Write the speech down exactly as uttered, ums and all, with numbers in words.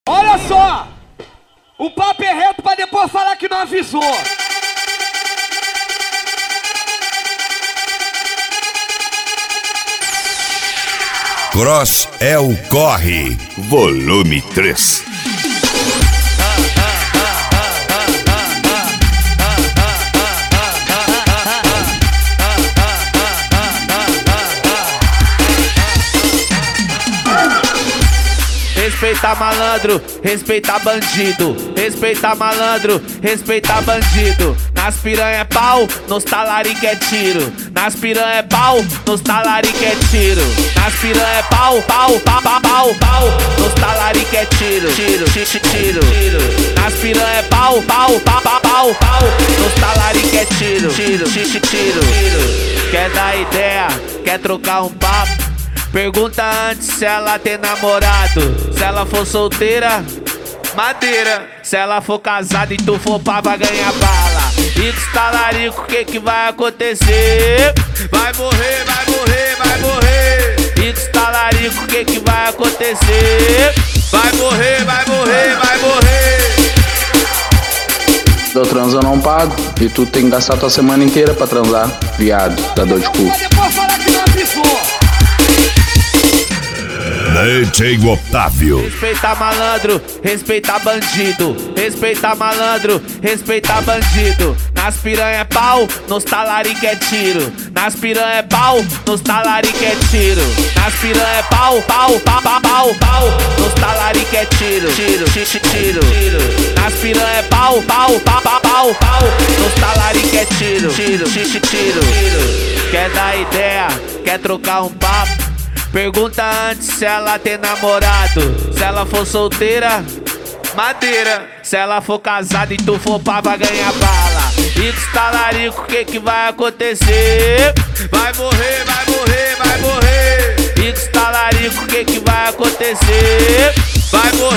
Olha só, o papo é reto pra depois falar que não avisou. Cross é o Corre, volume três. Respeita malandro, respeita bandido. Respeita malandro, respeita bandido. Nas piranha é pau, nos talarique é tiro. Nas piranha é pau, nos talarique é tiro. Nas piranha é pau, pau, pau, pau, pau, pau. Nos talarique é tiro, tiro, tiro, tiro, tiro. Nas piranha é pau, pau, pau, pau, pau, pau. Nos talarique é tiro, tiro, tiro, tiro, tiro. Quer dar ideia, quer trocar um papo? Pergunta antes se ela tem namorado. Se ela for solteira, madeira. Se ela for casada e tu for pá, vai ganhar bala. E dos talarico, o que que vai acontecer? Vai morrer, vai morrer, vai morrer. E dos talarico, o que que vai acontecer? Vai morrer, vai morrer, vai morrer. Eu transo eu não pago. E tu tem que gastar tua semana inteira pra transar. Viado, dá dor de cu. Depois falar que não avisou. D J Otávio. Respeita malandro, respeita bandido. Respeita malandro, respeita bandido. Nas piranha é pau, nos talarique é tiro. Nas piranha é pau, nos talarique é tiro. Nas piranha é pau, pau, pau, pau, pau, pau. Nos talarique é tiro, tiro, tiro, tiro, tiro. Nas piranha é pau, pau, pau, pau, pau, pau. Nos talarique é tiro, tiro, tiro, tiro, tiro. Quer dar ideia, quer trocar um papo? Pergunta antes se ela tem namorado. Se ela for solteira, madeira. Se ela for casada e tu for pá, vai ganhar bala. E dos talarico, o que que vai acontecer? Vai morrer, vai morrer, vai morrer. E dos talarico, o que que vai acontecer? Vai morrer.